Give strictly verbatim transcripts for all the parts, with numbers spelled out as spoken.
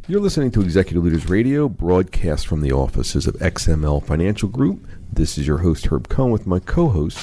You're listening to Executive Leaders Radio, broadcast from the offices of X M L Financial Group. This is your host, Herb Cohen, with my co-host,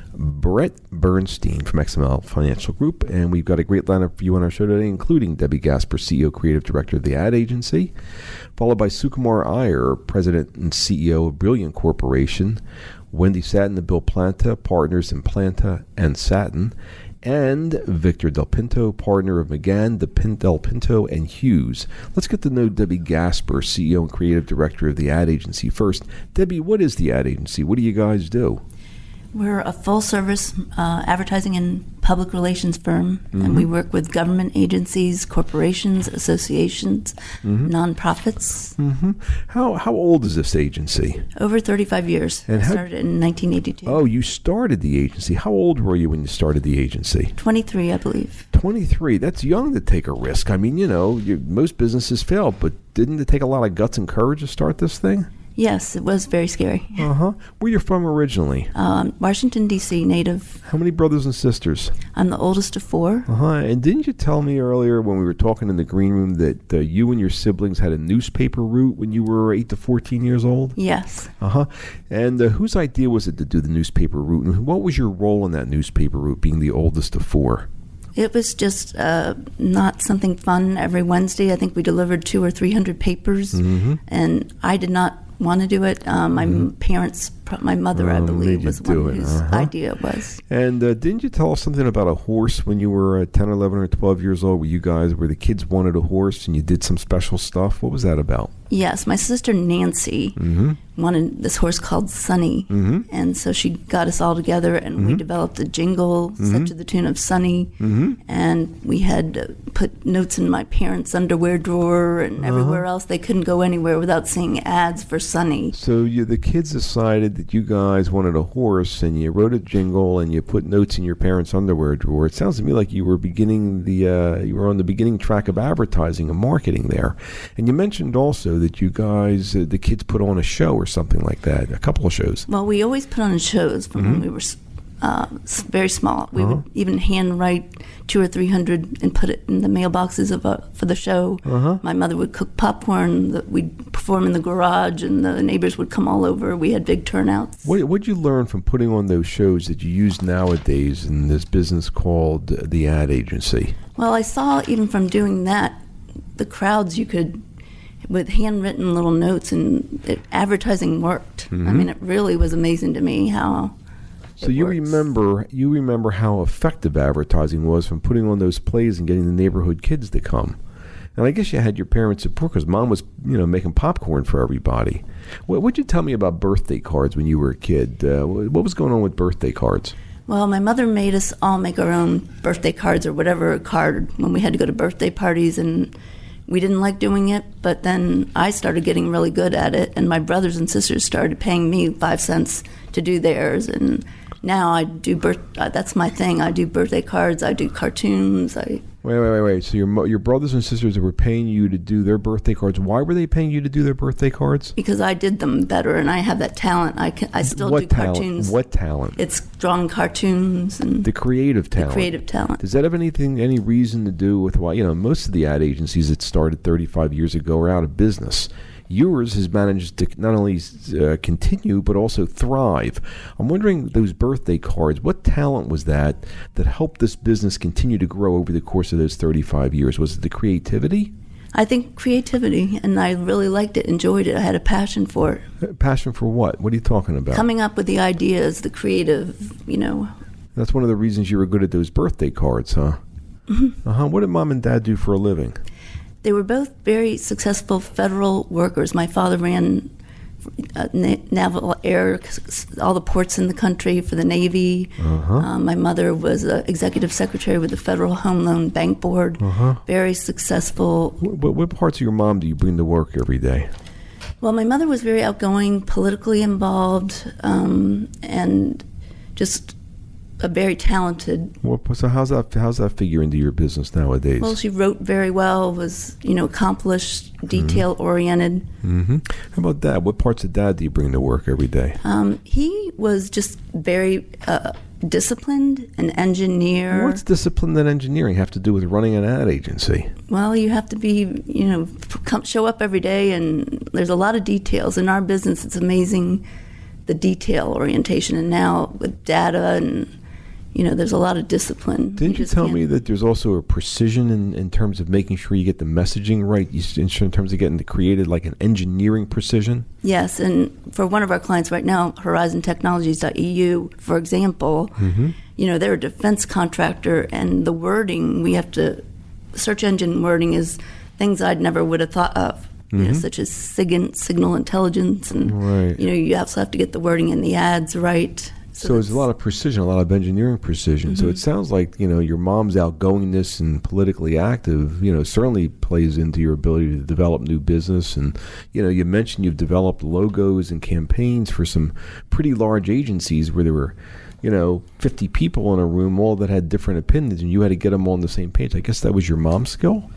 Brett Bernstein from X M L Financial Group. And we've got a great lineup for you on our show today, including Debbie Gasper, C E O, Creative Director of the Ad Agency, followed by Sukumar Iyer, President and C E O of Brilliant Corporation, Wendy Satin and Bill Planta, partners in Planta and Satin, and Victor Del Pinto, partner of McGann, Del Pinto, and Hughes. Let's get to know Debbie Gasper, C E O and Creative Director of the Ad Agency first. Debbie, what is the Ad Agency? What do you guys do? We're a full-service uh, advertising and public relations firm, mm-hmm. and we work with government agencies, corporations, associations, mm-hmm. nonprofits. Mm-hmm. How how old is this agency? Over thirty-five years. And I how, started in nineteen eighty-two. Oh, you started the agency. How old were you when you started the agency? twenty-three, I believe. twenty-three. That's young to take a risk. I mean, you know, you, most businesses fail, but didn't it take a lot of guts and courage to start this thing? Yes, it was very scary. Uh-huh. Where you from originally? Um, Washington, D C, native. How many brothers and sisters? I'm the oldest of four. Uh-huh. And didn't you tell me earlier when we were talking in the green room that uh, you and your siblings had a newspaper route when you were eight to fourteen years old? Yes. Uh-huh. And uh, whose idea was it to do the newspaper route? And what was your role in that newspaper route, being the oldest of four? It was just uh, not something fun. Every Wednesday, I think we delivered two or three hundred papers, mm-hmm. and I did not want to do it. Um, my mm-hmm. parents, my mother, oh, I believe, was one it. whose uh-huh. idea it was. And uh, didn't you tell us something about a horse when you were uh, ten, eleven, or twelve years old, where you guys, where the kids wanted a horse and you did some special stuff? What was that about? Yes, my sister Nancy mm-hmm. wanted this horse called Sunny, mm-hmm. and so she got us all together, and mm-hmm. we developed a jingle mm-hmm. set to the tune of Sunny, mm-hmm. and we had uh, put notes in my parents' underwear drawer and uh-huh. everywhere else. They couldn't go anywhere without seeing ads for Sunny. So you, the kids decided that you guys wanted a horse, and you wrote a jingle, and you put notes in your parents' underwear drawer. It sounds to me like you were beginning the uh, you were on the beginning track of advertising and marketing there. And you mentioned also that you guys, uh, the kids, put on a show or something like that, a couple of shows. Well, we always put on shows from mm-hmm. when we were uh, very small. We uh-huh. would even handwrite two or three hundred and put it in the mailboxes of a, for the show. Uh-huh. My mother would cook popcorn. The, we'd perform in the garage, and the neighbors would come all over. We had big turnouts. What did you learn from putting on those shows that you use nowadays in this business called the Ad Agency? Well, I saw even from doing that, the crowds you could, with handwritten little notes, and it, advertising worked. Mm-hmm. I mean, it really was amazing to me how. So you works. remember you remember how effective advertising was from putting on those plays and getting the neighborhood kids to come. And I guess you had your parents' support because Mom was, you know, making popcorn for everybody. What would you tell me about birthday cards when you were a kid? Uh, what was going on with birthday cards? Well, my mother made us all make our own birthday cards or whatever card when we had to go to birthday parties, and we didn't like doing it, but then I started getting really good at it, and my brothers and sisters started paying me five cents to do theirs, and now I do birth. Uh, that's my thing. I do birthday cards. I do cartoons. I wait, wait, wait, wait. So your mo- your brothers and sisters were paying you to do their birthday cards. Why were they paying you to do their birthday cards? Because I did them better, and I have that talent. I can. I still what do talent? cartoons. What talent? It's drawing cartoons and the creative talent. The creative talent. Does that have anything, any reason to do with why, you know, most of the ad agencies that started thirty-five years ago are out of business? Yours has managed to not only uh, continue, but also thrive. I'm wondering, those birthday cards, what talent was that that helped this business continue to grow over the course of those thirty-five years? Was it the creativity? I think creativity, and I really liked it, enjoyed it. I had a passion for it. Passion for what? What are you talking about? Coming up with the ideas, the creative, you know. That's one of the reasons you were good at those birthday cards, huh? Mm-hmm. Uh-huh. What did Mom and Dad do for a living? They were both very successful federal workers. My father ran uh, na- naval air, all the ports in the country for the Navy. Uh-huh. Um, my mother was an executive secretary with the Federal Home Loan Bank Board. Uh-huh. Very successful. What, what parts of your mom do you bring to work every day? Well, my mother was very outgoing, politically involved, um, and just a very talented. Well, so how's that? How's that figure into your business nowadays? Well, she wrote very well. Was you know accomplished, detail oriented. Mm-hmm. How about Dad? What parts of Dad do you bring to work every day? Um, he was just very uh, disciplined, an engineer. What's disciplined and engineering have to do with running an ad agency? Well, you have to be, you know, come, show up every day, and there's a lot of details. In our business, it's amazing the detail orientation. And now with data and, you know, there's a lot of discipline. Didn't you, you tell can't. me that there's also a precision in, in terms of making sure you get the messaging right, you, in terms of getting it created, like an engineering precision? Yes, and for one of our clients right now, Horizon Technologies dot E U, for example, mm-hmm. you know, they're a defense contractor, and the wording, we have to, search engine wording is things I'd never would have thought of. Mm-hmm. You know, such as SIGINT, signal intelligence, and right. you know, you also have to get the wording in the ads right. So, so there's a lot of precision, a lot of engineering precision. Mm-hmm. So it sounds like, you know, your mom's outgoingness and politically active, you know, certainly plays into your ability to develop new business. And, you know, you mentioned you've developed logos and campaigns for some pretty large agencies where there were, you know, fifty people in a room, all that had different opinions, and you had to get them all on the same page. I guess that was your mom's skill?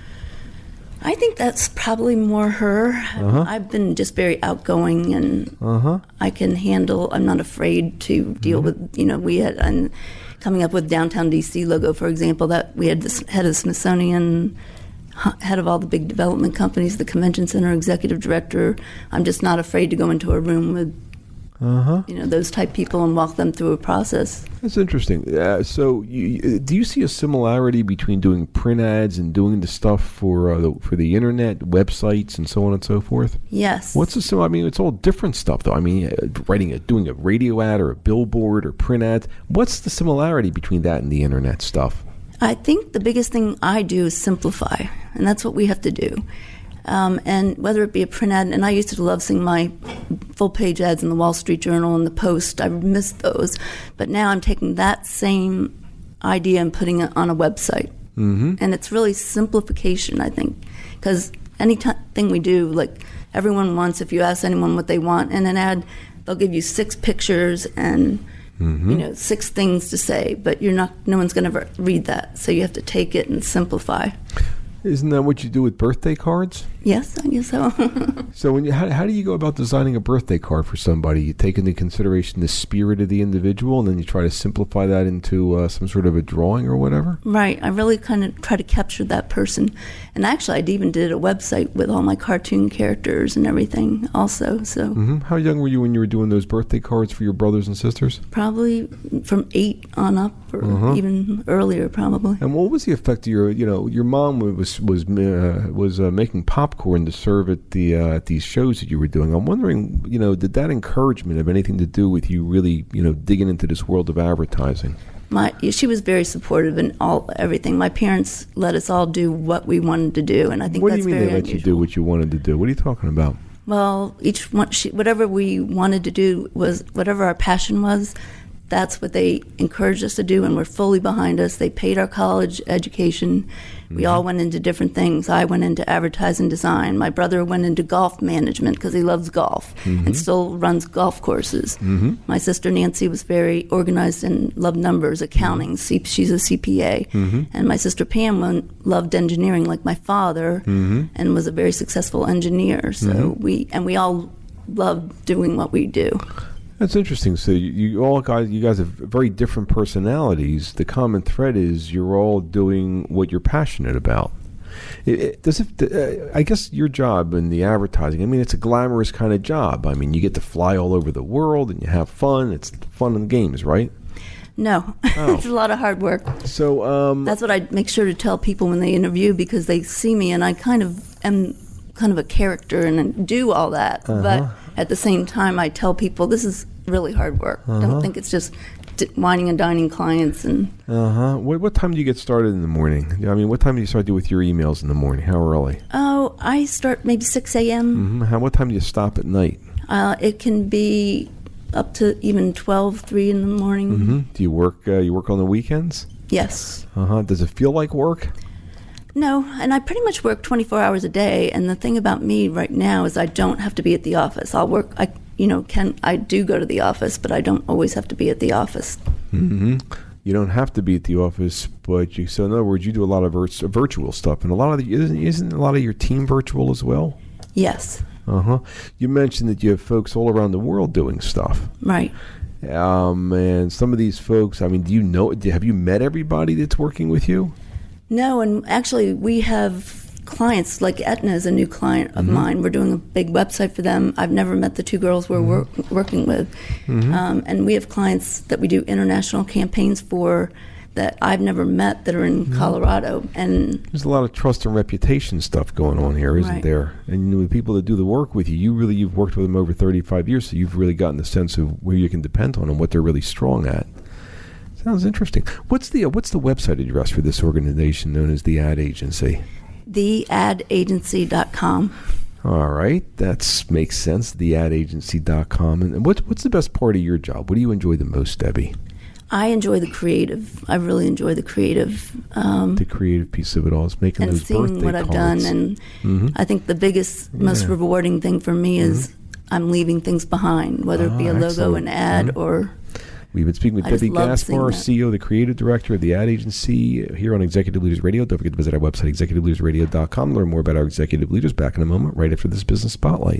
I think that's probably more her. Uh-huh. I've been just very outgoing, and uh-huh. I can handle, I'm not afraid to deal mm-hmm. with, you know, we had, and coming up with Downtown D C logo, for example, that we had this head of Smithsonian, head of all the big development companies, the convention center executive director. I'm just not afraid to go into a room with Uh-huh. you know, those type people and walk them through a process. That's interesting. Uh, so, you, do you see a similarity between doing print ads and doing the stuff for uh, the, for the internet, websites, and so on and so forth? Yes. What's the sim? I mean, it's all different stuff, though. I mean, uh, writing a doing a radio ad or a billboard or print ads. What's the similarity between that and the internet stuff? I think the biggest thing I do is simplify, and that's what we have to do. Um, and whether it be a print ad, and I used to love seeing my full-page ads in the Wall Street Journal and the Post. I missed those. But now I'm taking that same idea and putting it on a website. Mm-hmm. And it's really simplification, I think. Because anything we do, like everyone wants, if you ask anyone what they want in an ad, they'll give you six pictures and mm-hmm. you know, six things to say. But you're not. No one's going to read that. So you have to take it and simplify. Isn't that what you do with birthday cards? Yes, I guess so. So when you, how, how do you go about designing a birthday card for somebody? You take into consideration the spirit of the individual, and then you try to simplify that into uh, some sort of a drawing or whatever? Right. I really kind of try to capture that person. And actually, I even did a website with all my cartoon characters and everything also. So mm-hmm. How young were you when you were doing those birthday cards for your brothers and sisters? Probably from eight on up, or uh-huh. even earlier, probably. And what was the effect of your, you know, your mom was was uh, was uh, making popcorn to serve at the uh, at these shows that you were doing. I'm wondering, you know, did that encouragement have anything to do with you really, you know, digging into this world of advertising? My she was very supportive in all everything. My parents let us all do what we wanted to do, and I think what that's do you mean very they let unusual. you do what you wanted to do? What are you talking about? Well, each one, she, whatever we wanted to do was whatever our passion was. That's what they encouraged us to do, and were fully behind us. They paid our college education. We mm-hmm. all went into different things. I went into advertising design. My brother went into golf management because he loves golf mm-hmm. and still runs golf courses. Mm-hmm. My sister Nancy was very organized and loved numbers, accounting. Mm-hmm. She's a C P A. Mm-hmm. And my sister Pam went, loved engineering like my father mm-hmm. and was a very successful engineer. So mm-hmm. we and we all loved doing what we do. That's interesting. So you, you all guys, you guys have very different personalities. The common thread is you're all doing what you're passionate about. It, it, does it? Uh, I guess your job in the advertising. I mean, it's a glamorous kind of job. I mean, you get to fly all over the world and you have fun. It's fun and games, right? No, oh. It's a lot of hard work. So um, that's what I make sure to tell people when they interview, because they see me and I kind of am kind of a character and do all that, uh-huh. but at the same time, I tell people this is really hard work. Uh-huh. Don't think it's just d- wining and dining clients. And uh huh. What, what time do you get started in the morning? I mean, what time do you start to do with your emails in the morning? How early? Oh, I start maybe six a.m. Mm-hmm. How? What time do you stop at night? Uh, it can be up to even twelve, three in the morning. Mm-hmm. Do you work? Uh, you work on the weekends? Yes. Uh huh. Does it feel like work? No, and I pretty much work twenty-four hours a day. And the thing about me right now is I don't have to be at the office. I'll work. I, you know, can I do go to the office, but I don't always have to be at the office. Mm-hmm. You don't have to be at the office, but you. So in other words, you do a lot of vir- virtual stuff, and a lot of the, isn't, isn't a lot of your team virtual as well? Yes. Uh huh. You mentioned that you have folks all around the world doing stuff. Right. Um, and some of these folks, I mean, do you know, have you met everybody that's working with you? No, and actually we have clients, like Aetna is a new client of mm-hmm. mine. We're doing a big website for them. I've never met the two girls we're mm-hmm. work, working with. Mm-hmm. Um, and we have clients that we do international campaigns for that I've never met that are in mm-hmm. Colorado. And there's a lot of trust and reputation stuff going on here, isn't right. there? And you know, the people that do the work with you, you really, you've worked with them over thirty-five years, so you've really gotten the sense of where you can depend on and what they're really strong at. Sounds interesting. What's the uh, what's the website address for this organization known as the Ad Agency? the ad agency dot com. All right, that makes sense. the ad agency dot com. And what, what's the best part of your job? What do you enjoy the most, Debbie? I enjoy the creative. I really enjoy the creative. Um, the creative piece of it all is making and those birthday cards. And seeing what I've done. And mm-hmm. I think the biggest, yeah. most rewarding thing for me is mm-hmm. I'm leaving things behind, whether oh, it be a logo, excellent. an ad, mm-hmm. or... We've been speaking with I Debbie Gaspar, C E O, the creative director of the Ad Agency, here on Executive Leaders Radio. Don't forget to visit our website, executive leaders radio dot com. Learn more about our executive leaders. Back in a moment, right after this business spotlight.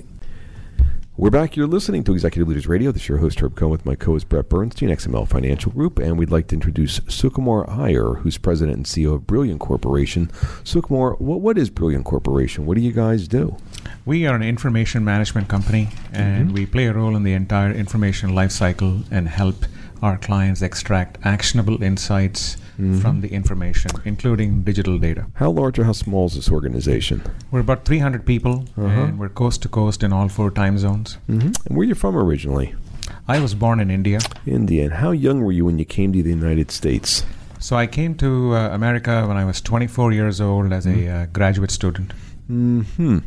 We're back. You're listening to Executive Leaders Radio. This is your host, Herb Cohen, with my co-host, Brett Bernstein, X M L Financial Group. And we'd like to introduce Sukumar Iyer, who's president and C E O of Brilliant Corporation. Sukumar, what, what is Brilliant Corporation? What do you guys do? We are an information management company, and mm-hmm. we play a role in the entire information lifecycle and help our clients extract actionable insights mm-hmm. from the information, including digital data. How large or how small is this organization? We're about three hundred people, uh-huh. and we're coast to coast in all four time zones. Mm-hmm. And where are you from originally? I was born in India. India. And how young were you when you came to the United States? So I came to uh, America when I was twenty-four years old as mm-hmm. a uh, graduate student. Mm-hmm.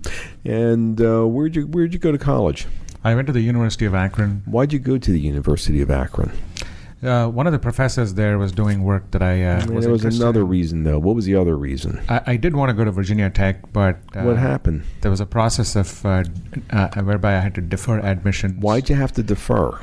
And uh, where'd you where'd you go to college? I went to the University of Akron. Why'd you go to the University of Akron? Uh, one of the professors there was doing work that I uh, was There was another in. reason, though. What was the other reason? I, I did want to go to Virginia Tech, but... Uh, what happened? There was a process of uh, uh, whereby I had to defer admission. Why'd you have to defer?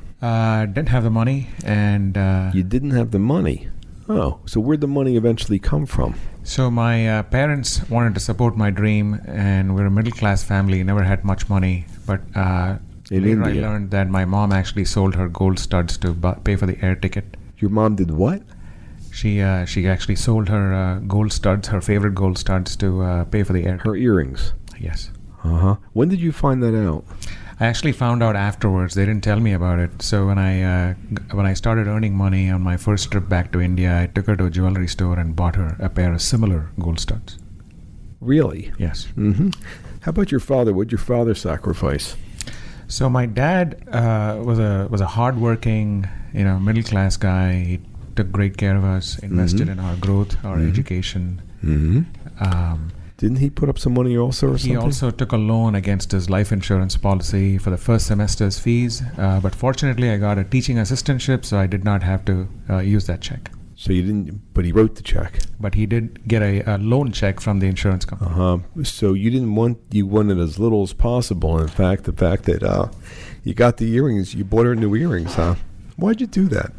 Uh, didn't have the money, and... Uh, you didn't have the money? Oh, so where'd the money eventually come from? So my uh, parents wanted to support my dream, and we're a middle-class family, never had much money, but... Uh, In Later India. I learned that my mom actually sold her gold studs to bu- pay for the air ticket. Your mom did what? She uh, she actually sold her uh, gold studs, her favorite gold studs, to uh, pay for the air ticket. Her earrings? Yes. Uh-huh. When did you find that out? I actually found out afterwards. They didn't tell me about it. So when I uh, g- when I started earning money on my first trip back to India, I took her to a jewelry store and bought her a pair of similar gold studs. Really? Yes. Mm-hmm. How about your father? What did your father sacrifice? So my dad uh, was a was a hardworking, you know, middle class guy. He took great care of us, invested mm-hmm. in our growth, our mm-hmm. education. Mm-hmm. Um, Didn't he put up some money also, or he something? also took a loan against his life insurance policy for the first semester's fees. Uh, but fortunately, I got a teaching assistantship, so I did not have to uh, use that check. So you didn't, but he wrote the check. But he did get a, a loan check from the insurance company. Uh huh. So you didn't want, you wanted as little as possible. In fact, the fact that uh, you got the earrings, you bought her new earrings, huh? Why'd you do that?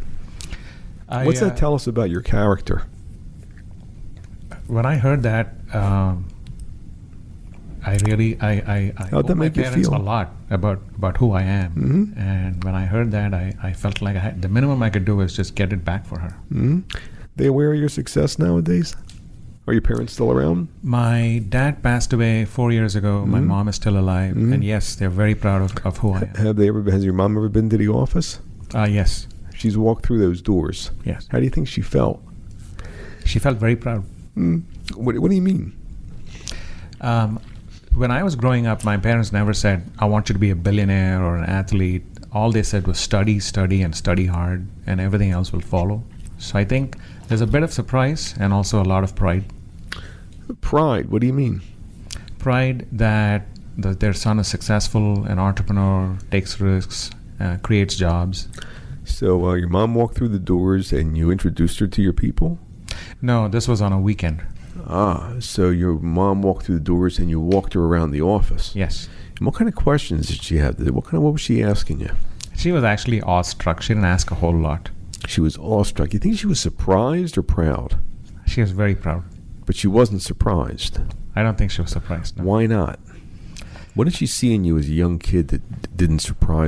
I, What's uh, that tell us about your character? When I heard that, um, I really, I, I, I How'd owe that my make you parents feel? a lot about, about who I am. Mm-hmm. And when I heard that, I, I felt like I had, the minimum I could do is just get it back for her. Mm-hmm. They aware of your success nowadays? Are your parents still around? My dad passed away four years ago. Mm-hmm. My mom is still alive. Mm-hmm. And yes, they're very proud of, of who I am. Have they ever? Has your mom ever been to the office? Uh, yes. She's walked through those doors. Yes. How do you think she felt? She felt very proud. Mm. What, what do you mean? Um, when I was growing up, my parents never said, I want you to be a billionaire or an athlete. All they said was study, study, and study hard, and everything else will follow. So I think there's a bit of surprise and also a lot of pride. Pride? What do you mean? Pride that the, their son is successful, an entrepreneur, takes risks, uh, creates jobs. So uh, your mom walked through the doors and you introduced her to your people? No, this was on a weekend. Ah, so your mom walked through the doors and you walked her around the office. Yes. And what kind of questions did she have? What kind of what was she asking you? She was actually awestruck. She didn't ask a whole lot. She was awestruck. You think she was surprised or proud? She was very proud. But she wasn't surprised. I don't think she was surprised. No. Why not? What did she see in you as a young kid that d- didn't surprise her?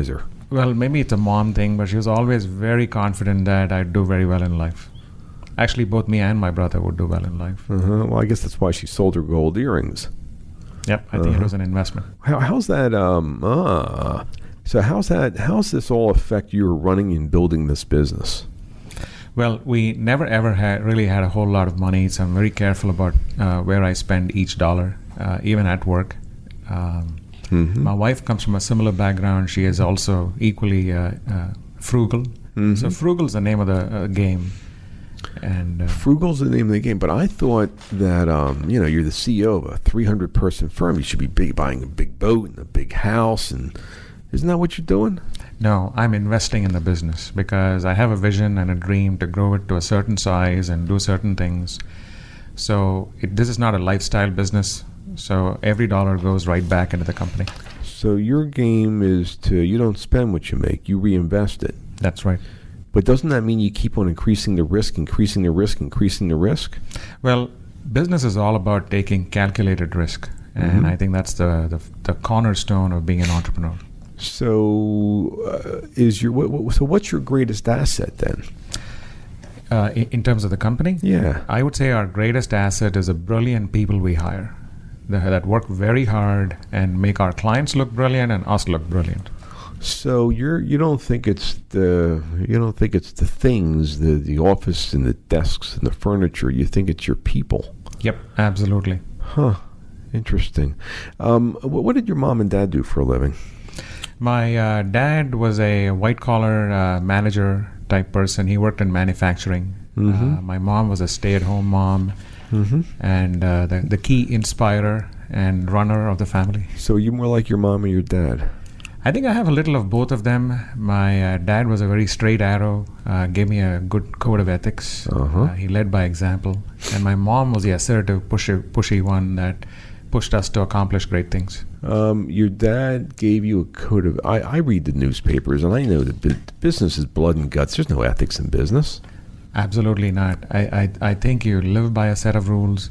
Well, maybe it's a mom thing, but she was always very confident that I'd do very well in life. Actually, both me and my brother would do well in life. Uh-huh. Well, I guess that's why she sold her gold earrings. Yep, I think Uh-huh. it was an investment. How, how's that? Um, uh, so how's that? How's this all affect you running and building this business? Well, we never ever had really had a whole lot of money, so I'm very careful about uh, where I spend each dollar, uh, even at work. Um, Mm-hmm. My wife comes from a similar background. She is also equally uh, uh, frugal. Mm-hmm. So frugal is the name of the uh, game. And uh, Frugal's the name of the game, but I thought that um, you know, you're the C E O of a three hundred person firm. You should be big, buying a big boat and a big house, and isn't that what you're doing? no, I'm investing in the business because I have a vision and a dream to grow it to a certain size and do certain things. So it, this is not a lifestyle business. So every dollar goes right back into the company. So your game is to, you don't spend what you make, you reinvest it. That's right. But doesn't that mean you keep on increasing the risk, increasing the risk, increasing the risk? Well, business is all about taking calculated risk. And Mhm. I think that's the, the, the cornerstone of being an entrepreneur. So uh, is your what, what, so what's your greatest asset then? Uh, in, in terms of the company, Yeah. I would say our greatest asset is the brilliant people we hire the, that work very hard and make our clients look brilliant and us look brilliant. So you're you don't think it's the you don't think it's the things, the the office and the desks and the furniture. You think it's your people. Yep, absolutely. Huh. Interesting. Um, what, what did your mom and dad do for a living? My uh, dad was a white-collar uh, manager type person. He worked in manufacturing. Mhm. Uh, my mom was a stay-at-home mom Mm-hmm. and uh, the, the key inspirer and runner of the family. So you're more like your mom or your dad? I think I have a little of both of them. My uh, dad was a very straight arrow, uh, gave me a good code of ethics. Uh-huh. Uh, he led by example. And my mom was the assertive, pushy, pushy one that pushed us to accomplish great things. Um, your dad gave you a code of... I, I read the newspapers, and I know that bu- business is blood and guts. There's no ethics in business. Absolutely not. I, I, I think you live by a set of rules,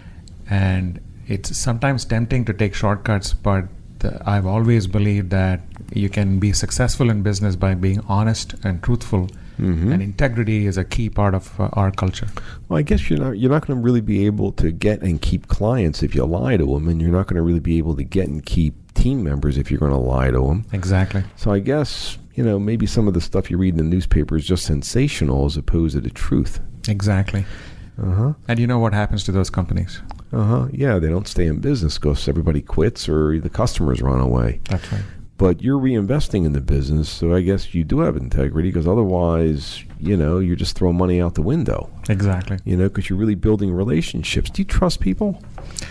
and it's sometimes tempting to take shortcuts, but the, I've always believed that you can be successful in business by being honest and truthful, Mm-hmm. and integrity is a key part of uh, our culture. Well, I guess you're not you're not going to really be able to get and keep clients if you lie to them, and you're not going to really be able to get and keep team members if you're going to lie to them. Exactly. So I guess, you know, maybe some of the stuff you read in the newspaper is just sensational as opposed to the truth. Exactly. Uh-huh. And you know what happens to those companies? Uh-huh. Yeah, they don't stay in business because everybody quits or the customers run away. That's right. But you're reinvesting in the business, so I guess you do have integrity, because otherwise, you know, you're just throwing money out the window. Exactly. You know, because you're really building relationships. Do you trust people?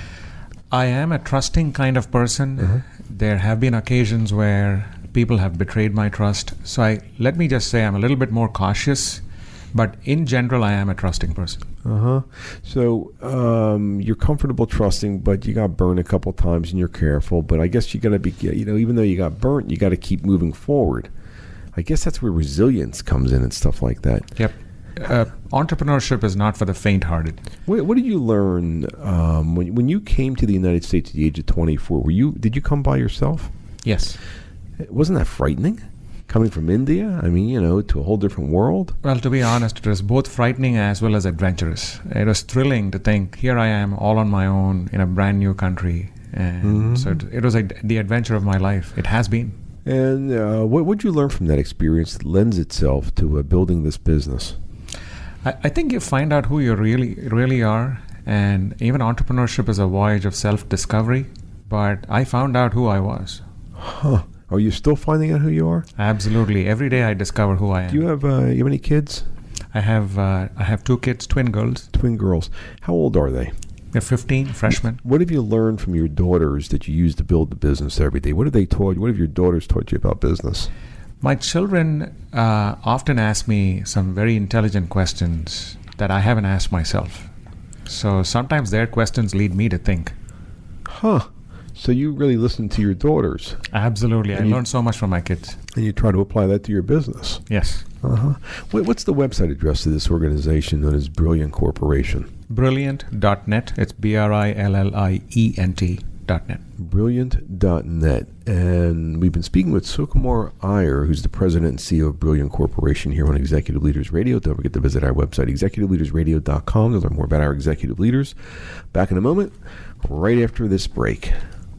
I am a trusting kind of person. Uh-huh. There have been occasions where people have betrayed my trust. So I let me just say I'm a little bit more cautious, but in general, I am a trusting person. Uh-huh. So um, you're comfortable trusting, but you got burned a couple times and you're careful. But I guess you got to be, you know, even though you got burnt, you got to keep moving forward. I guess that's where resilience comes in and stuff like that. Yep. Uh, entrepreneurship is not for the faint-hearted. What, what did you learn um, when when you came to the United States at the age of twenty-four? Were you did you come by yourself? Yes. Wasn't that frightening? Coming from India, I mean, you know, to a whole different world. Well, to be honest, it was both frightening as well as adventurous. It was thrilling to think, here I am all on my own in a brand new country. And Mhm. so it, it was a, the adventure of my life. It has been. And uh, what would you learn from that experience that lends itself to uh, building this business? I, I think you find out who you really, really are. And even entrepreneurship is a voyage of self-discovery. But I found out who I was. Huh. Are you still finding out who you are? Absolutely. Every day I discover who I am. Do you have uh, you have any kids? I have uh, I have two kids, twin girls. Twin girls. How old are they? They're fifteen, freshmen. What have you learned from your daughters that you use to build the business every day? What have they taught you? What have your daughters taught you about business? My children uh, often ask me some very intelligent questions that I haven't asked myself. So sometimes their questions lead me to think. Huh. So you really listen to your daughters. Absolutely. And I you- learned so much from my kids. And you try to apply that to your business. Yes. Uh-huh. What, what's the website address of this organization known as Brilliant Corporation? Brilliant dot net. It's B R I L L I E N T dot net. Brilliant dot net. And we've been speaking with Sukumar Iyer, who's the president and C E O of Brilliant Corporation here on Executive Leaders Radio. Don't forget to visit our website, executive leaders radio dot com, to learn more about our executive leaders. Back in a moment, right after this break.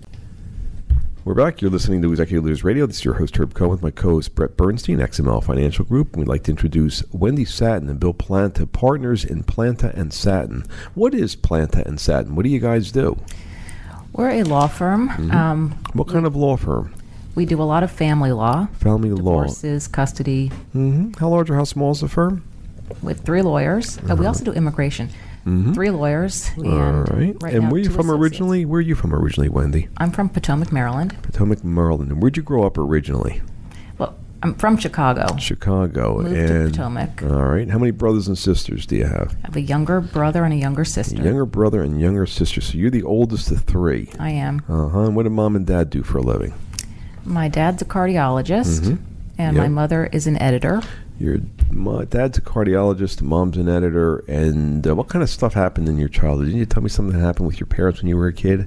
We're back. You're listening to Executive Leaders Radio. This is your host, Herb Cohen, with my co-host, Brett Bernstein, X M L Financial Group. We'd like to introduce Wendy Satin and Bill Planta, partners in Planta and Satin. What is Planta and Satin? What do you guys do? We're a law firm. Mm-hmm. Um, what kind of law firm? We do a lot of family law. Family law. Divorces, custody. Mm-hmm. How large or how small is the firm? With three lawyers. Uh-huh. Uh, we also do immigration. Mm-hmm. Three lawyers. And all right. right and now, where are you two from associates. originally? Where are you from originally, Wendy? I'm from Potomac, Maryland. Potomac, Maryland. And where'd you grow up originally? Well, I'm from Chicago. Chicago. Moved and, to Potomac. All right. How many brothers and sisters do you have? I have a younger brother and a younger sister. A younger brother and younger sister. So you're the oldest of three. I am. Uh-huh. And what do mom and dad do for a living? My dad's a cardiologist, Mm-hmm. and Yep. my mother is an editor. Your my dad's a cardiologist, mom's an editor. And uh, what kind of stuff happened in your childhood? Didn't you tell me something happened with your parents when you were a kid?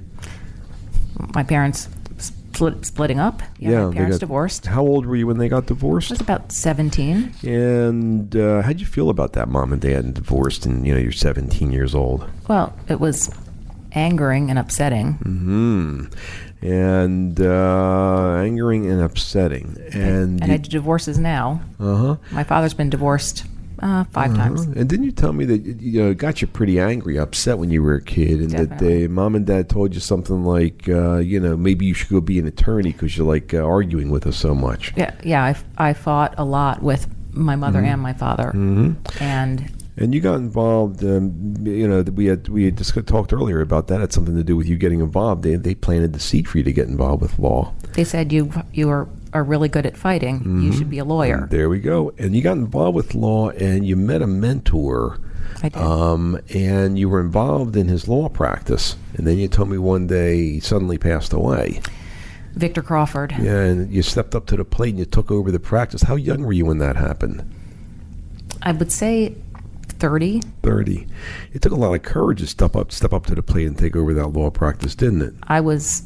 My parents split, splitting up. Yeah, my they parents got- divorced. How old were you when they got I divorced? was about seventeen. And uh, how'd you feel about that, mom and dad, and divorced, and you know you're seventeen years old? Well, it was angering and upsetting. Hmm. And uh, angering and upsetting. And And I do divorces now. uh huh. My father's been divorced uh, five times. And didn't you tell me that you know it got you pretty angry, upset when you were a kid, and that Definitely. they, mom and dad told you something like, uh, you know, maybe you should go be an attorney because you're like uh, arguing with us so much. Yeah, yeah. I, f- I fought a lot with my mother and my father, Mm-hmm. and And you got involved. Um, you know, we had we had just talked earlier about that. It had something to do with you getting involved. They they planted the seed for you to get involved with law. they said you you are, are really good at fighting. You should be a lawyer. There we go. And you got involved with law, and you met a mentor. I did. Um, and you were involved in his law practice. And then you told me one day he suddenly passed away. Victor Crawford. Yeah, and you stepped up to the plate and you took over the practice. How young were you when that happened? I would say thirty. thirty. It took a lot of courage to step up, step up to the plate and take over that law practice, didn't it? I was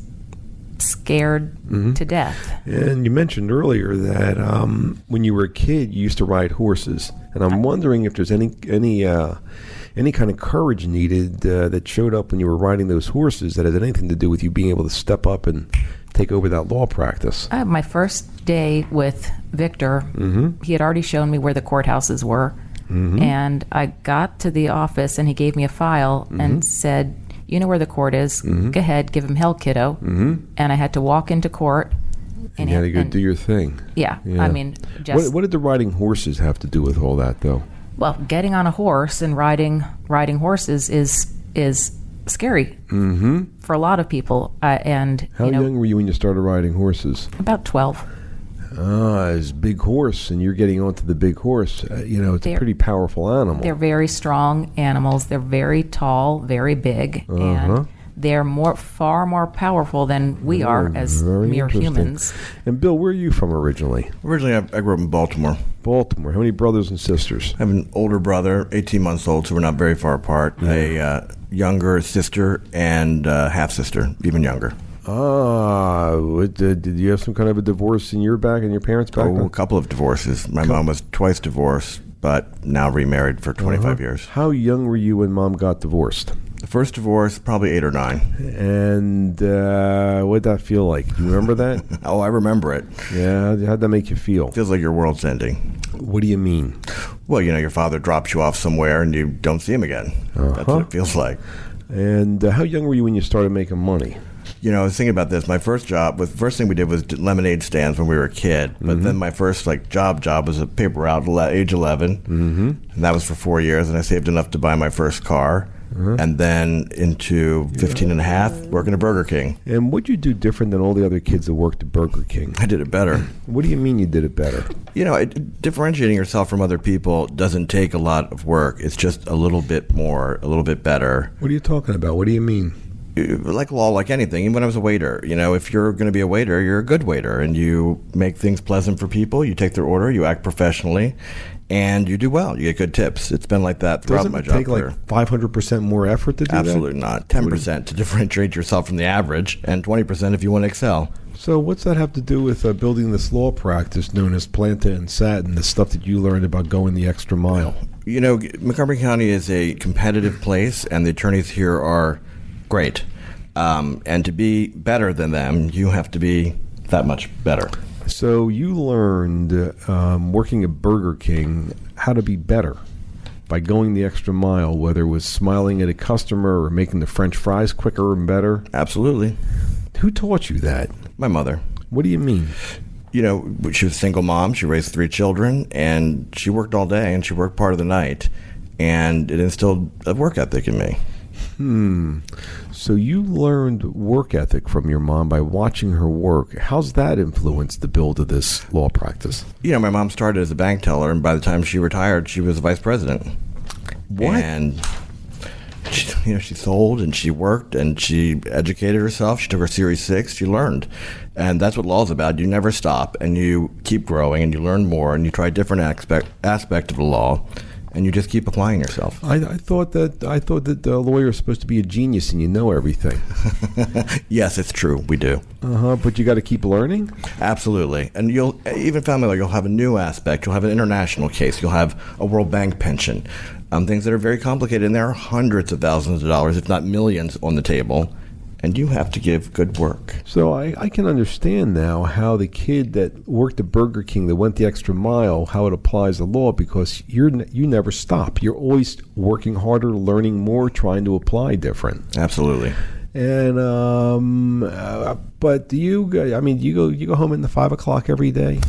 scared Mhm. to death. And you mentioned earlier that um, when you were a kid, you used to ride horses, and I'm wondering if there's any any uh, any kind of courage needed uh, that showed up when you were riding those horses that had anything to do with you being able to step up and take over that law practice. Uh, my first day with Victor, Mm-hmm. he had already shown me where the courthouses were. Mm-hmm. And I got to the office, and he gave me a file Mm-hmm. and said, you know where the court is. Go ahead, give him hell, kiddo. Mm-hmm. And I had to walk into court. And you had to go and- do your thing. yeah, Yeah. I mean, just What, what did the riding horses have to do with all that, though? well, getting on a horse and riding riding horses is is scary Mm-hmm. for a lot of people. Uh, and How you know, young were you when you started riding horses? about twelve. Ah, it's a big horse, and you're getting onto the big horse. Uh, you know, it's a They're- pretty powerful animal. They're very strong animals. They're very tall, very big, Uh-huh. and they're more far more powerful than we are as Very mere interesting. humans. And Bill, where are you from originally? Originally, I, I grew up in Baltimore. Baltimore. How many brothers and sisters? I have an older brother, eighteen months old, so we're not very far apart. A uh, younger sister and uh, half sister, even younger. Ah, what, uh, did you have some kind of a divorce in your back and your parents back? Oh, a then? couple of divorces. My mom was twice divorced, but now remarried for twenty-five Uh-huh. years. How young were you when mom got divorced? The first divorce, probably eight or nine. And uh, what did that feel like? Do you remember that? Oh, I remember it. Yeah, how'd that make you feel? Feels like your world's ending. What do you mean? Well, you know, your father drops you off somewhere and you don't see him again. That's Uh-huh. what it feels like. And uh, how young were you when you started making money? You know, I was thinking about this. My first job, was, the first thing we did was d- lemonade stands when we were a kid. But Mm-hmm. then my first like job job was a paper route at ele- age eleven, mm-hmm. and that was for four years. And I saved enough to buy my first car, Uh-huh. and then into fifteen and a half, working at Burger King. And what'd you do different than all the other kids that worked at Burger King? I did it better. What do you mean you did it better? You know, it, differentiating yourself from other people doesn't take a lot of work. It's just a little bit more, a little bit better. What are you talking about? What do you mean? Like law, like anything. Even when I was a waiter, you know, if you're going to be a waiter, you're a good waiter, and you make things pleasant for people. You take their order, you act professionally, and you do well. You get good tips. It's been like that throughout Doesn't my it job take career. like five hundred percent more effort to do Absolutely that? not. ten percent to differentiate yourself from the average, and twenty percent if you want to excel. So what's that have to do with uh, building this law practice known as Planta and Satin, the stuff that you learned about going the extra mile? You know, Montgomery County is a competitive place, and the attorneys here are great. Um, and to be better than them, you have to be that much better. So you learned, uh, um, working at Burger King, how to be better by going the extra mile, whether it was smiling at a customer or making the French fries quicker and better. Absolutely. Who taught you that? My mother. What do you mean? You know, she was a single mom. She raised three children, and she worked all day, and she worked part of the night. And it instilled a work ethic in me. Hmm. So you learned work ethic from your mom by watching her work. How's that influenced the build of this law practice? You know, my mom started as a bank teller, and by the time she retired, she was a vice president. What? And she, you know, she sold and she worked and she educated herself. She took her Series six. She learned. And that's what law's about. You never stop, and you keep growing, and you learn more, and you try different aspect, aspect of the law, and you just keep applying yourself. I, I thought that I thought that the lawyer is supposed to be a genius and you know everything. Yes, it's true. We do. Uh-huh, but you got to keep learning? Absolutely. And you'll, even family law, you'll have a new aspect. You'll have an international case. You'll have a World Bank pension. Um, things that are very complicated, and there are hundreds of thousands of dollars, if not millions, on the table, and you have to give good work. So I, I can understand now how the kid that worked at Burger King that went the extra mile, how it applies to law, because you're n- you never stop. You're always working harder, learning more, trying to apply different. Absolutely. And um, uh, but do you? go- I mean, do you go you go home in the five o'clock every day,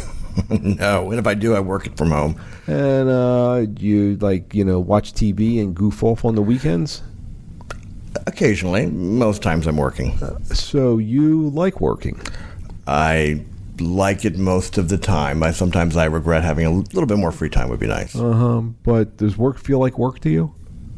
No, and if I do, I work it from home. and uh, you like you know watch T V and goof off on the weekends. Occasionally. Most times I'm working. So you like working. I like it most of the time. I Sometimes I regret having a little bit more free time would be nice. Uh huh. But does work feel like work to you?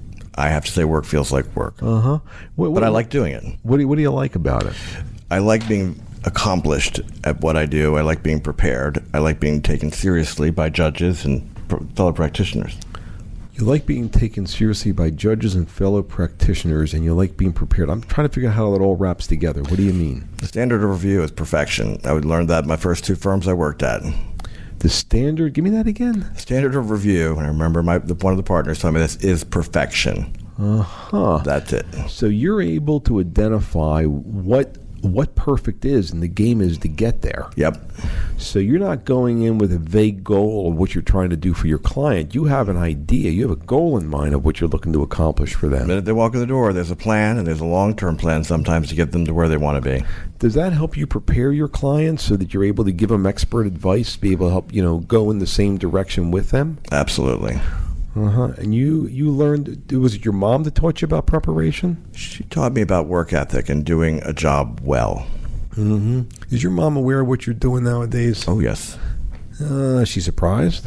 I have to say work feels like work. Uh huh. What, what But do I you- like doing it. What do you, What do you like about it? I like being accomplished at what I do. I like being prepared. I like being taken seriously by judges and pr- fellow practitioners. You like being taken seriously by judges and fellow practitioners, and you like being prepared. I'm trying to figure out how it all wraps together. What do you mean? The standard of review is perfection. I would learn that in my first two firms I worked at. The standard, give me that again. Standard of review, and I remember my the, one of the partners telling me this, is perfection. Uh-huh. That's it. So you're able to identify what what perfect is, and the game is to get there. Yep. So you're not going in with a vague goal of what you're trying to do for your client. You have an idea. You have a goal in mind of what you're looking to accomplish for The them. minute they walk in the door, there's a plan, and there's a long-term plan sometimes to get them to where they want to be. Does that help you prepare your clients so that you're able to give them expert advice, be able to help, you know, go in the same direction with them? Absolutely. Uh-huh. And you, you learned, was it your mom that taught you about preparation? She taught me about work ethic and doing a job well. Mm-hmm. Is your mom aware of what you're doing nowadays? Oh, yes. Uh, is she surprised?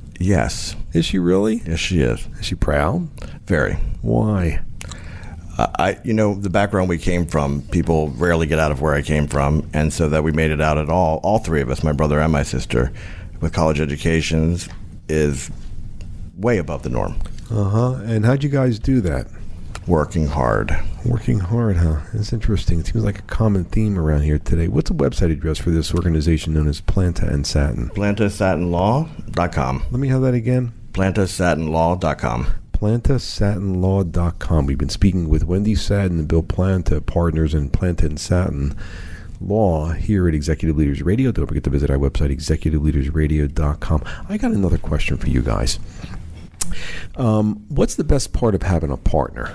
Yes. Is she really? Yes, she is. Is she proud? Very. Why? Uh, I, you know, the background we came from, people rarely get out of where I came from, and so that we made it out at all, all three of us, my brother and my sister, with college educations, is way above the norm. Uh-huh. And how'd you guys do that? Working hard. Working hard, huh? It's interesting. It seems like a common theme around here today. What's a website address for this organization known as Planta and Satin? Planta Satin Law dot com. Let me have that again. Planta Satin Law dot com. Planta Satin Law dot com. We've been speaking with Wendy Satin and Bill Planta, partners in Planta and Satin Law here at Executive Leaders Radio. Don't forget to visit our website, executive leaders radio dot com. I got another question for you guys. Um, what's the best part of having a partner?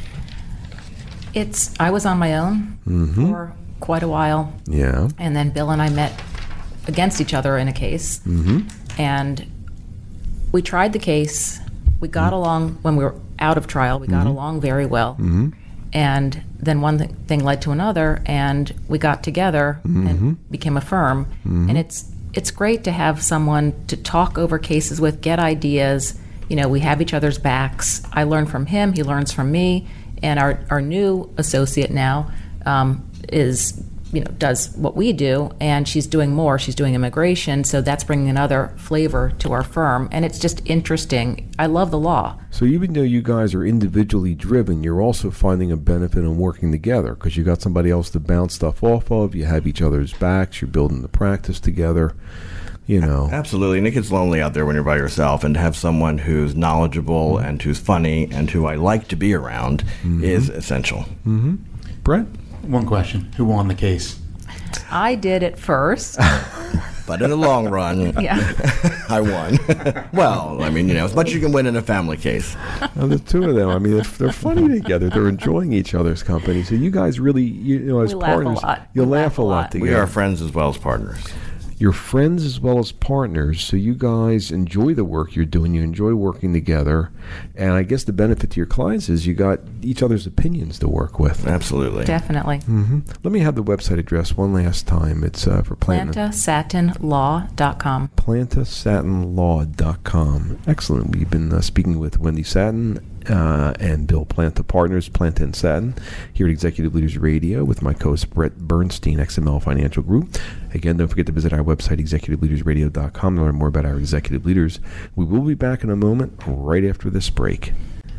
It's I was on my own Mm-hmm. for quite a while, Yeah. and then Bill and I met against each other in a case, Mm-hmm. and we tried the case. We got along when we were out of trial. We got along very well, Mm-hmm. and then one th- thing led to another, and we got together and became a firm. And it's it's great to have someone to talk over cases with, get ideas. You know, we have each other's backs. I learn from him, he learns from me, and our, our new associate now um, is you know, does what we do, and she's doing more. She's doing immigration, so that's bringing another flavor to our firm, and it's just interesting. I love the law. So even though you guys are individually driven, you're also finding a benefit in working together because you got somebody else to bounce stuff off of. You have each other's backs. You're building the practice together. You know, absolutely, and it gets lonely out there when you're by yourself. And to have someone who's knowledgeable mm-hmm. and who's funny and who I like to be around mm-hmm. is essential. Mm-hmm. Brett, one question: who won the case? I did at first. But in the long run, yeah. I won. Well, I mean, you know, as much as you can win in a family case. Well, the two of them, I mean, they're, they're funny together. They're enjoying each other's company. So you guys really, you know, as we partners, laugh a lot. you'll we laugh, laugh a lot, lot together. We are friends as well as partners. You're friends as well as partners, so you guys enjoy the work you're doing. You enjoy working together, and I guess the benefit to your clients is you got each other's opinions to work with. Absolutely, definitely. Mm-hmm. Let me have the website address one last time. It's uh, for Planta. Planta Satin Law dot com. Planta Satin Law dot com. Excellent. We've been uh, speaking with Wendy Satin uh, and Bill Planta, partners, Planta and Satin, here at Executive Leaders Radio with my co-host Brett Bernstein, X M L Financial Group. Again, don't forget to visit our website, executive leaders radio dot com, to learn more about our executive leaders. We will be back in a moment, right after this break.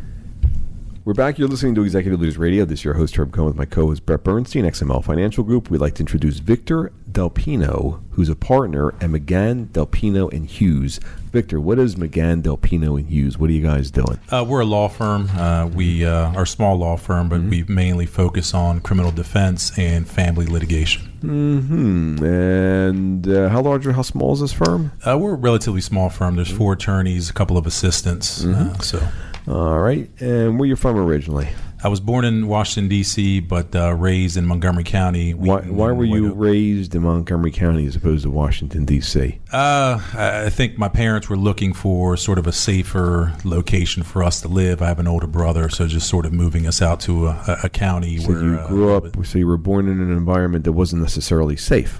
We're back. You're listening to Executive Leaders Radio. This is your host, Herb Cohen, with my co-host, Brett Bernstein, X M L Financial Group. We'd like to introduce Victor Del Pino, who's a partner at McGann, Del Pino, and Hughes. Victor, what is McGann, Del Pino, and Hughes? What are you guys doing? Uh, we're a law firm. Uh, we uh, are a small law firm, but mm-hmm. we mainly focus on criminal defense and family litigation. Mm-hmm. And uh, how large or how small is this firm? Uh, we're a relatively small firm. There's four attorneys, a couple of assistants. Mm-hmm. Uh, so, all right. And where are you from originally? I was born in Washington, D C, but uh, raised in Montgomery County. Why, why were you raised in Montgomery County as opposed to Washington, D C? Uh, I think my parents were looking for sort of a safer location for us to live. I have an older brother, so just sort of moving us out to a, a county. So where you grew up, so you were born in an environment that wasn't necessarily safe?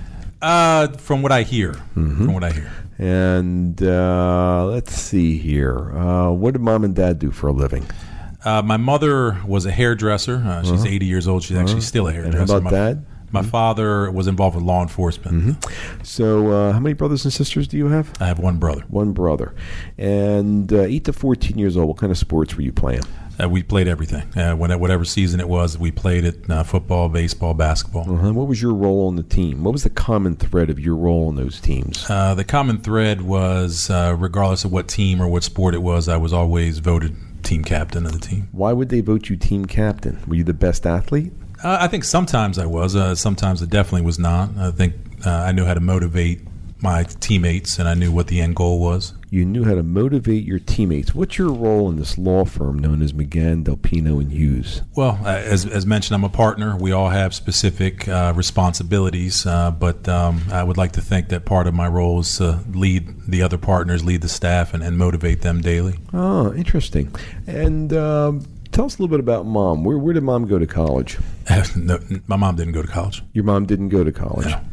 Uh, from what I hear. Mm-hmm. From what I hear. And uh, let's see here. Uh, what did mom and dad do for a living? Uh, my mother was a hairdresser. Uh, she's uh-huh. eighty years old. She's actually uh-huh. still a hairdresser. And how about my, dad? My mm-hmm. father was involved with law enforcement. Mm-hmm. So uh, how many brothers and sisters do you have? I have one brother. One brother. And uh, eight to fourteen years old, what kind of sports were you playing? Uh, we played everything. Uh, whatever season it was, we played it, uh, football, baseball, basketball. Uh-huh. What was your role on the team? What was the common thread of your role in those teams? Uh, the common thread was, uh, regardless of what team or what sport it was, I was always voted team captain of the team. Why would they vote you team captain? Were you the best athlete? Uh, I think sometimes I was. Uh, sometimes I definitely was not. I think uh, I knew how to motivate my teammates, and I knew what the end goal was. You knew how to motivate your teammates. What's your role in this law firm known as McGann, Del Pino, and Hughes? Well, uh, as, as mentioned, I'm a partner. We all have specific uh, responsibilities, uh, but um, I would like to think that part of my role is to lead the other partners, lead the staff, and, and motivate them daily. Oh, interesting. And um, tell us a little bit about mom. Where, where did mom go to college? No, my mom didn't go to college. Your mom didn't go to college? No.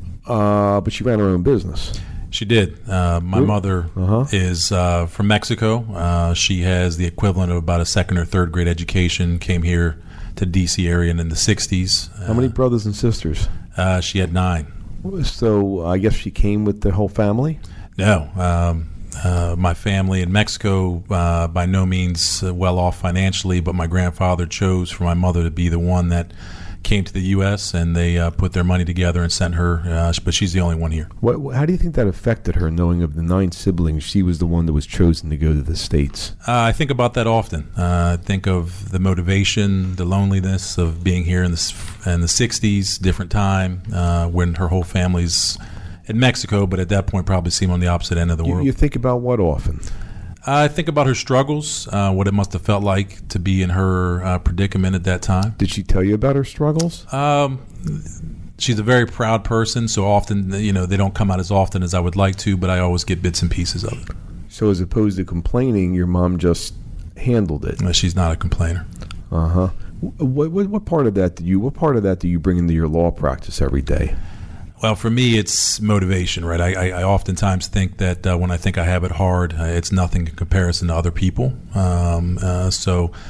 Uh, but she ran her own business. She did. Uh, my Ooh. mother uh-huh. is uh, from Mexico. Uh, she has the equivalent of about a second or third grade education, came here to the D C area in the sixties. How uh, many brothers and sisters? Uh, she had nine. So I guess she came with the whole family? No. Um, uh, my family in Mexico, uh, by no means uh, well off financially, but my grandfather chose for my mother to be the one that came to the U S and they uh, put their money together and sent her, uh, but she's the only one here. What, how do you think that affected her, knowing of the nine siblings, she was the one that was chosen to go to the States? Uh, I think about that often. Uh, I think of the motivation, the loneliness of being here in the, in the sixties, different time, uh, when her whole family's in Mexico, but at that point probably seemed on the opposite end of the you, world. You think about what often? I think about her struggles, uh, what it must have felt like to be in her uh, predicament at that time. Did she tell you about her struggles? Um, she's a very proud person, so often, you know, they don't come out as often as I would like to, but I always get bits and pieces of it. So as opposed to complaining, your mom just handled it. No, she's not a complainer. Uh huh. What, what what part of that do you? What part of that do you bring into your law practice every day? Well, for me, it's motivation, right? I, I, I oftentimes think that uh, when I think I have it hard, uh, it's nothing in comparison to other people. Um, uh, so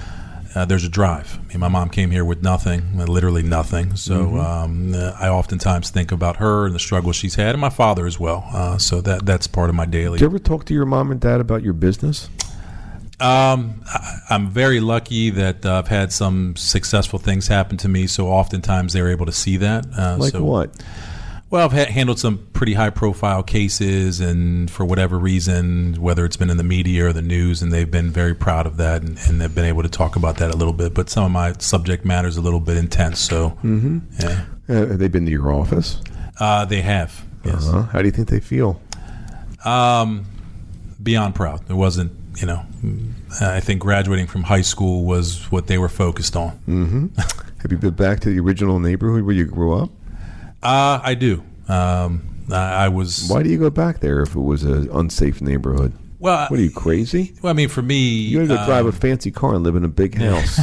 uh, there's a drive. I mean, my mom came here with nothing, literally nothing. So Mm-hmm. um, uh, I oftentimes think about her and the struggle she's had, and my father as well. Uh, so that that's part of my daily. Did you ever talk to your mom and dad about your business? Um, I, I'm very lucky that uh, I've had some successful things happen to me. So oftentimes they're able to see that. Uh, Like so, what? Well, I've ha- handled some pretty high-profile cases, and for whatever reason, whether it's been in the media or the news, and they've been very proud of that, and, and they've been able to talk about that a little bit. But some of my subject matter is a little bit intense, so Mm-hmm. yeah, Uh, have they been to your office? uh, they have. Yes, Uh-huh. How do you think they feel? um, beyond proud. It wasn't, you know. I think graduating from high school was what they were focused on. Mm-hmm. Have you been back to the original neighborhood where you grew up? Uh, I do. Um, I, I was. Why do you go back there if it was an unsafe neighborhood? Well, What are you, crazy? well, I mean, for me, You gotta go um, drive a fancy car and live in a big house.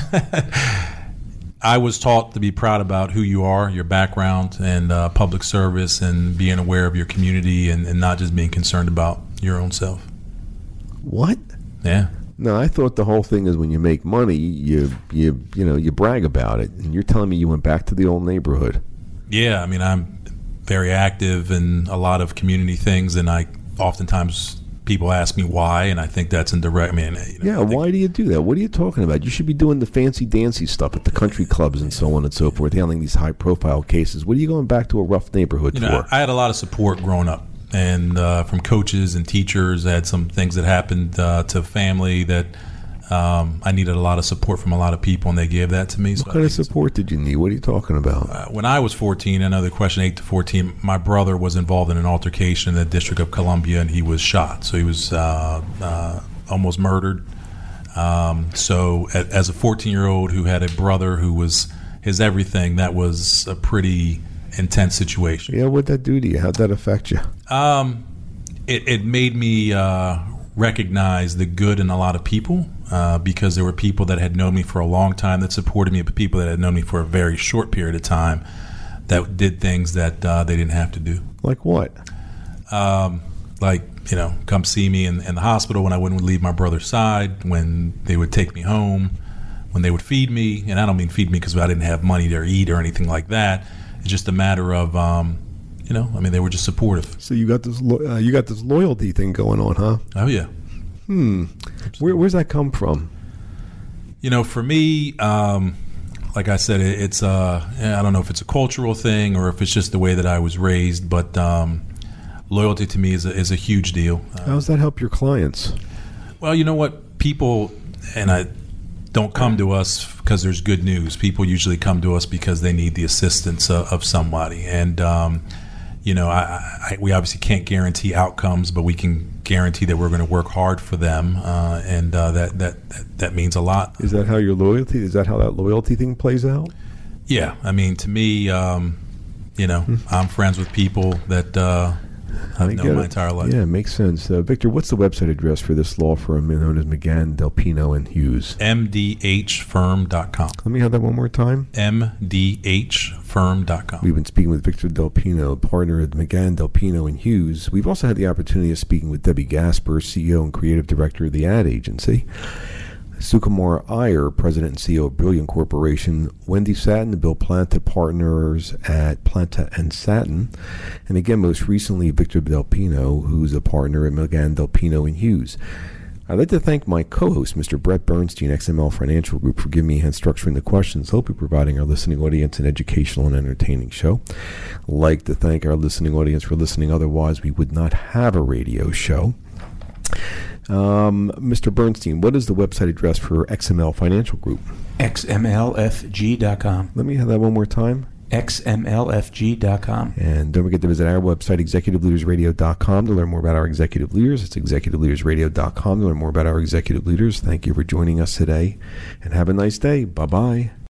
I was taught to be proud about who you are, your background, and uh, public service, and being aware of your community, and, and not just being concerned about your own self. What? Yeah. No, I thought the whole thing is when you make money, you you you know you brag about it, and you're telling me you went back to the old neighborhood. Yeah, I mean, I'm very active in a lot of community things, and I oftentimes people ask me why, and I think that's in direct. I mean, you know, Yeah, I think- why do you do that? What are you talking about? You should be doing the fancy dancy stuff at the country clubs and so on and so forth, handling these high profile cases. What are you going back to a rough neighborhood You know, for? I had a lot of support growing up, and uh, from coaches and teachers. I had some things that happened uh, to family that um, I needed a lot of support from a lot of people, and they gave that to me. So What I kind of think it's- support did you need? What are you talking about? Uh, when I was fourteen, I know the question eight to fourteen, my brother was involved in an altercation in the District of Columbia, and he was shot. So he was uh, uh, almost murdered. Um, so a, as a fourteen-year-old who had a brother who was his everything, that was a pretty intense situation. Yeah, what'd that do to you? How'd that affect you? Um, it, it made me uh, recognize the good in a lot of people uh, because there were people that had known me for a long time that supported me, but people that had known me for a very short period of time that did things that uh, they didn't have to do. Like what? Um, like, you know, come see me in, in the hospital when I wouldn't leave my brother's side, when they would take me home, when they would feed me. And I don't mean feed me because I didn't have money to eat or anything like that. It's just a matter of, um, you know, I mean, they were just supportive. So you got this lo- uh, you got this loyalty thing going on, huh? Oh, yeah. Hmm. Where, where's that come from? You know, for me, um, like I said, it, it's uh, I don't know if it's a cultural thing or if it's just the way that I was raised, but um, loyalty to me is a, is a huge deal. Uh, How does that help your clients? well, you know what? People, and I don't come to us because there's good news. People usually come to us because they need the assistance of, of somebody. And, um, you know, I, I, we obviously can't guarantee outcomes, but we can guarantee that we're going to work hard for them. Uh, and uh, that, that, that, that means a lot. Is that how your loyalty? Is that how that loyalty thing plays out? Yeah. I mean, to me, um, you know, I'm friends with people that uh, I I've known get my it. entire life. Yeah, it makes sense. Uh, Victor, what's the website address for this law firm known as McGann, Delpino, and Hughes? M D H firm dot com. Let me have that one more time. M D H firm dot com. We've been speaking with Victor Delpino, partner at McGann, Delpino, and Hughes. We've also had the opportunity of speaking with Debbie Gasper, C E O and creative director of the ad agency. Sukumar Iyer, president and C E O of Brilliant Corporation. Wendy Satin and Bill Planta, partners at Planta and Satin. And again, most recently, Victor Delpino, who's a partner at McGann, Delpino, and Hughes. I'd like to thank my co-host, Mister Brett Bernstein, X M L Financial Group, for giving me a hand structuring the questions. Hopefully providing our listening audience an educational and entertaining show. I'd like to thank our listening audience for listening. Otherwise, we would not have a radio show. Um, Mister Bernstein, what is the website address for X M L Financial Group? X M L F G dot com. Let me have that one more time. X M L F G dot com. And don't forget to visit our website, executive leaders radio dot com, to learn more about our executive leaders. It's executive leaders radio dot com to learn more about our executive leaders. Thank you for joining us today, and have a nice day. Bye-bye.